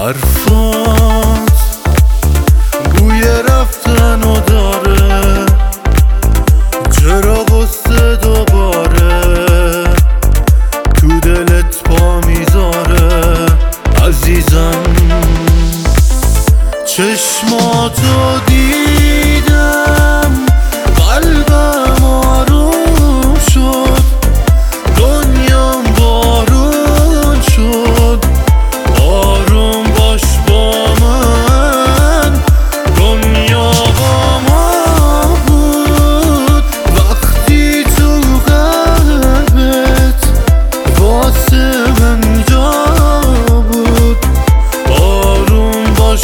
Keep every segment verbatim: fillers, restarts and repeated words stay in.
حرفات بوی رفتن و داره، چرا قصه دوباره تو دلت پا میذاره عزیزم. چشماتو دیدم قلبم آروم شد، دنیام بارون شد. آروم باش با من، دنیا با ما بود وقتی تو قلبت واسه من جا بود. آروم باش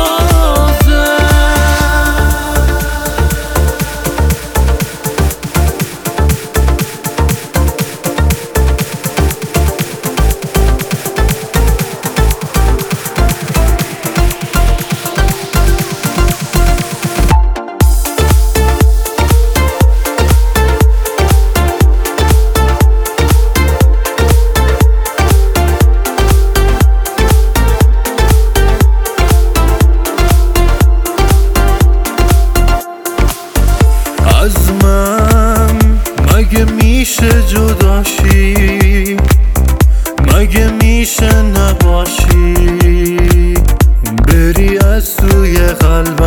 از من مگه میشه جداشی؟ مگه میشه نباشی؟ بری از توی قلب